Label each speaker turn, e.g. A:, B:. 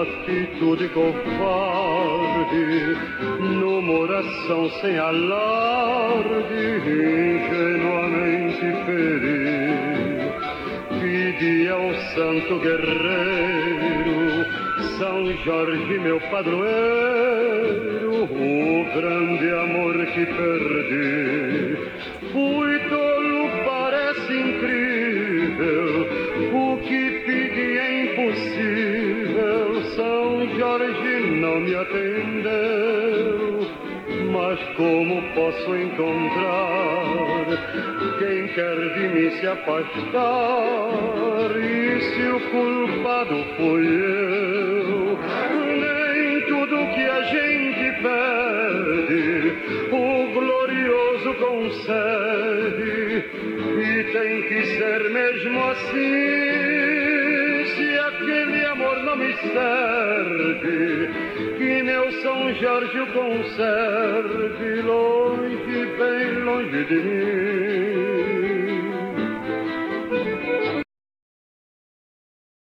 A: atitude covarde, numa oração sem alarde, ingenuamente ferir. Pedi ao santo guerreiro, São Jorge, meu padroeiro, o grande amor que perdi. Fui tolo, parece incrível, o que pedi é impossível. São Jorge não me atendeu, mas como posso encontrar quem quer de mim se afastar? E se o culpado fui eu, nem tudo que a gente pede o glorioso concede, e tem que ser mesmo assim. Se aquele amor não me serve, que meu São Jorge o conserve longe, bem longe de mim.